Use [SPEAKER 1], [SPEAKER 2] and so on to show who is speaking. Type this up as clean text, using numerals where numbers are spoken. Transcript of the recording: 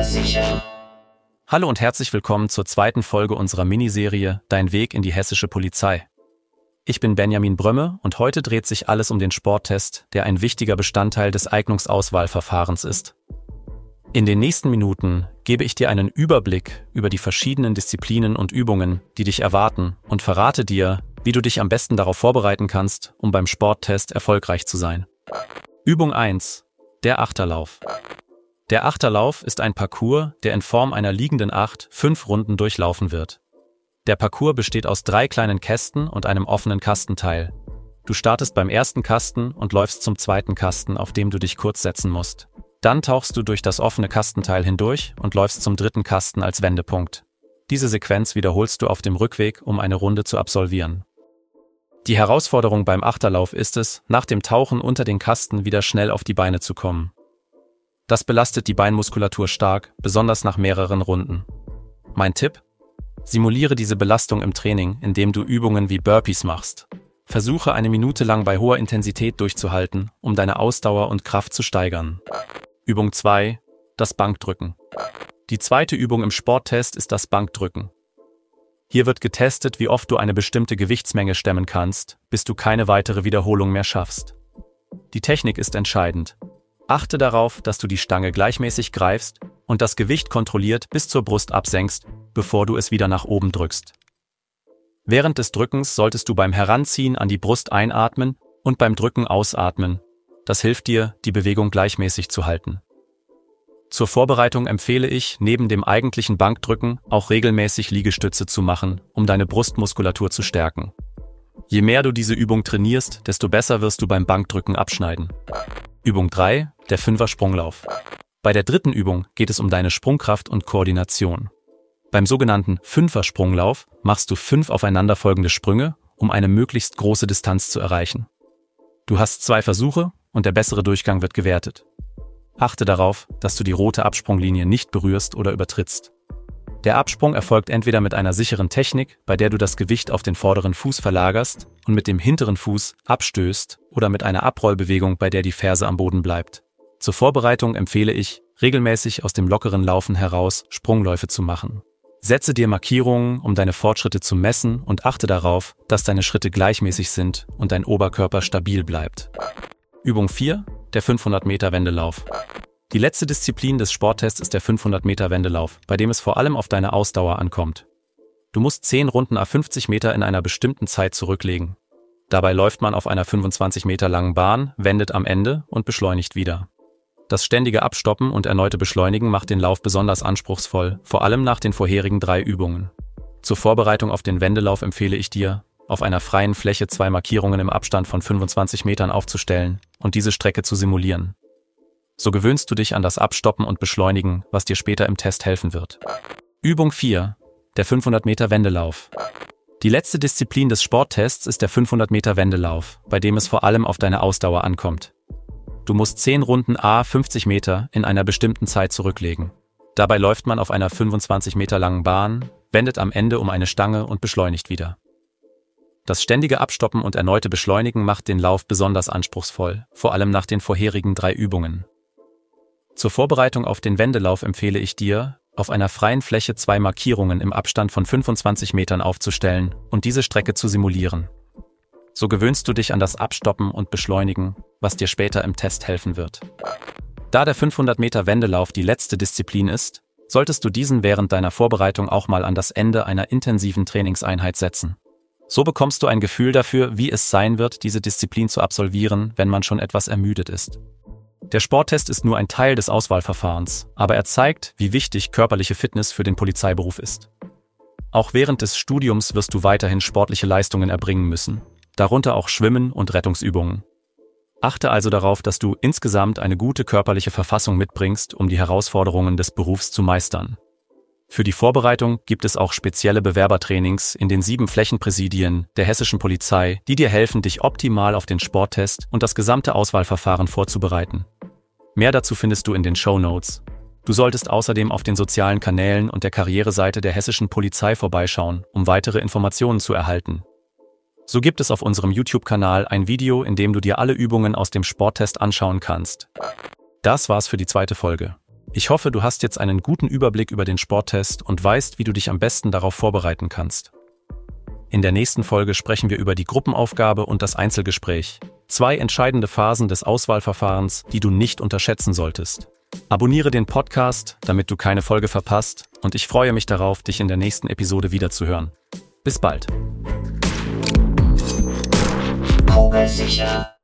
[SPEAKER 1] Verkehrssicher.
[SPEAKER 2] Hallo und herzlich willkommen zur zweiten Folge unserer Miniserie Dein Weg in die hessische Polizei. Ich bin Benjamin Brömme und heute dreht sich alles um den Sporttest, der ein wichtiger Bestandteil des Eignungsauswahlverfahrens ist. In den nächsten Minuten gebe ich dir einen Überblick über die verschiedenen Disziplinen und Übungen, die dich erwarten, und verrate dir, wie du dich am besten darauf vorbereiten kannst, um beim Sporttest erfolgreich zu sein. Übung 1: Der Achterlauf. Der Achterlauf ist ein Parcours, der in Form einer liegenden Acht 5 Runden durchlaufen wird. Der Parcours besteht aus 3 kleinen Kästen und einem offenen Kastenteil. Du startest beim ersten Kasten und läufst zum zweiten Kasten, auf dem du dich kurz setzen musst. Dann tauchst du durch das offene Kastenteil hindurch und läufst zum dritten Kasten als Wendepunkt. Diese Sequenz wiederholst du auf dem Rückweg, um eine Runde zu absolvieren. Die Herausforderung beim Achterlauf ist es, nach dem Tauchen unter den Kasten wieder schnell auf die Beine zu kommen. Das belastet die Beinmuskulatur stark, besonders nach mehreren Runden. Mein Tipp: Simuliere diese Belastung im Training, indem du Übungen wie Burpees machst. Versuche 1 Minute lang bei hoher Intensität durchzuhalten, um deine Ausdauer und Kraft zu steigern. Übung 2: Das Bankdrücken. Die zweite Übung im Sporttest ist das Bankdrücken. Hier wird getestet, wie oft du eine bestimmte Gewichtsmenge stemmen kannst, bis du keine weitere Wiederholung mehr schaffst. Die Technik ist entscheidend. Achte darauf, dass du die Stange gleichmäßig greifst und das Gewicht kontrolliert bis zur Brust absenkst, bevor du es wieder nach oben drückst. Während des Drückens solltest du beim Heranziehen an die Brust einatmen und beim Drücken ausatmen. Das hilft dir, die Bewegung gleichmäßig zu halten. Zur Vorbereitung empfehle ich, neben dem eigentlichen Bankdrücken auch regelmäßig Liegestütze zu machen, um deine Brustmuskulatur zu stärken. Je mehr du diese Übung trainierst, desto besser wirst du beim Bankdrücken abschneiden. Übung 3: Der 5er Sprunglauf. Bei der dritten Übung geht es um deine Sprungkraft und Koordination. Beim sogenannten 5er Sprunglauf machst du 5 aufeinanderfolgende Sprünge, um eine möglichst große Distanz zu erreichen. Du hast 2 Versuche und der bessere Durchgang wird gewertet. Achte darauf, dass du die rote Absprunglinie nicht berührst oder übertrittst. Der Absprung erfolgt entweder mit einer sicheren Technik, bei der du das Gewicht auf den vorderen Fuß verlagerst und mit dem hinteren Fuß abstößt, oder mit einer Abrollbewegung, bei der die Ferse am Boden bleibt. Zur Vorbereitung empfehle ich, regelmäßig aus dem lockeren Laufen heraus Sprungläufe zu machen. Setze dir Markierungen, um deine Fortschritte zu messen, und achte darauf, dass deine Schritte gleichmäßig sind und dein Oberkörper stabil bleibt. Übung 4: Der 500-Meter-Wendelauf. Die letzte Disziplin des Sporttests ist der 500-Meter-Wendelauf, bei dem es vor allem auf deine Ausdauer ankommt. Du musst 10 Runden à 50 Meter in einer bestimmten Zeit zurücklegen. Dabei läuft man auf einer 25 Meter langen Bahn, wendet am Ende und beschleunigt wieder. Das ständige Abstoppen und erneute Beschleunigen macht den Lauf besonders anspruchsvoll, vor allem nach den vorherigen 3 Übungen. Zur Vorbereitung auf den Wendelauf empfehle ich dir, auf einer freien Fläche 2 Markierungen im Abstand von 25 Metern aufzustellen und diese Strecke zu simulieren. So gewöhnst du dich an das Abstoppen und Beschleunigen, was dir später im Test helfen wird. Übung 4: Der 500-Meter-Wendelauf. Die letzte Disziplin des Sporttests ist der 500-Meter-Wendelauf, bei dem es vor allem auf deine Ausdauer ankommt. Du musst 10 Runden à 50 Meter in einer bestimmten Zeit zurücklegen. Dabei läuft man auf einer 25 Meter langen Bahn, wendet am Ende um eine Stange und beschleunigt wieder. Das ständige Abstoppen und erneute Beschleunigen macht den Lauf besonders anspruchsvoll, vor allem nach den vorherigen 3 Übungen. Zur Vorbereitung auf den Wendelauf empfehle ich dir, auf einer freien Fläche 2 Markierungen im Abstand von 25 Metern aufzustellen und diese Strecke zu simulieren. So gewöhnst du dich an das Abstoppen und Beschleunigen, was dir später im Test helfen wird. Da der 500-Meter-Wendelauf die letzte Disziplin ist, solltest du diesen während deiner Vorbereitung auch mal an das Ende einer intensiven Trainingseinheit setzen. So bekommst du ein Gefühl dafür, wie es sein wird, diese Disziplin zu absolvieren, wenn man schon etwas ermüdet ist. Der Sporttest ist nur ein Teil des Auswahlverfahrens, aber er zeigt, wie wichtig körperliche Fitness für den Polizeiberuf ist. Auch während des Studiums wirst du weiterhin sportliche Leistungen erbringen müssen, darunter auch Schwimmen und Rettungsübungen. Achte also darauf, dass du insgesamt eine gute körperliche Verfassung mitbringst, um die Herausforderungen des Berufs zu meistern. Für die Vorbereitung gibt es auch spezielle Bewerbertrainings in den 7 Flächenpräsidien der hessischen Polizei, die dir helfen, dich optimal auf den Sporttest und das gesamte Auswahlverfahren vorzubereiten. Mehr dazu findest du in den Shownotes. Du solltest außerdem auf den sozialen Kanälen und der Karriereseite der hessischen Polizei vorbeischauen, um weitere Informationen zu erhalten. So gibt es auf unserem YouTube-Kanal ein Video, in dem du dir alle Übungen aus dem Sporttest anschauen kannst. Das war's für die zweite Folge. Ich hoffe, du hast jetzt einen guten Überblick über den Sporttest und weißt, wie du dich am besten darauf vorbereiten kannst. In der nächsten Folge sprechen wir über die Gruppenaufgabe und das Einzelgespräch. 2 entscheidende Phasen des Auswahlverfahrens, die du nicht unterschätzen solltest. Abonniere den Podcast, damit du keine Folge verpasst, und ich freue mich darauf, dich in der nächsten Episode wiederzuhören. Bis bald.
[SPEAKER 1] Kugelsicher.